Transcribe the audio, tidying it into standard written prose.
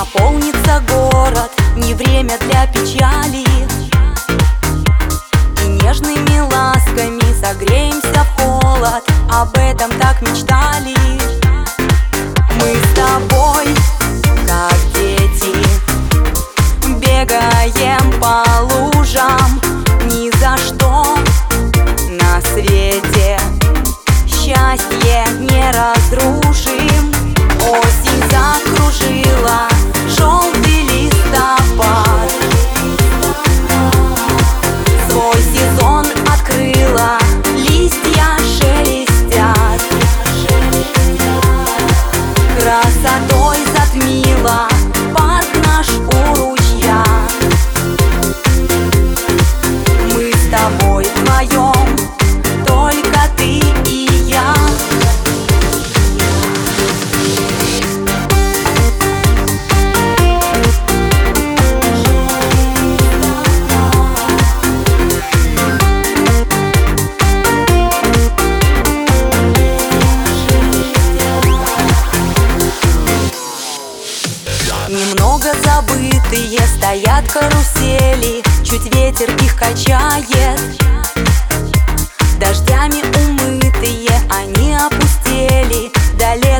наполнится город, не время для печали. И нежными ласками согреемся в холод, об этом так мечтали. Мы с тобой, как дети, бегаем по лужам. Ни за что на свете счастье не разрушим. Осень закружила желтый листопад, свой сезон открыла, листья шелестят, красотой затмила парк наш у ручья. Мы с тобой вдвоем, только ты и я. Немного забытые стоят карусели, чуть ветер их качает. Дождями умытые они опустели, далеко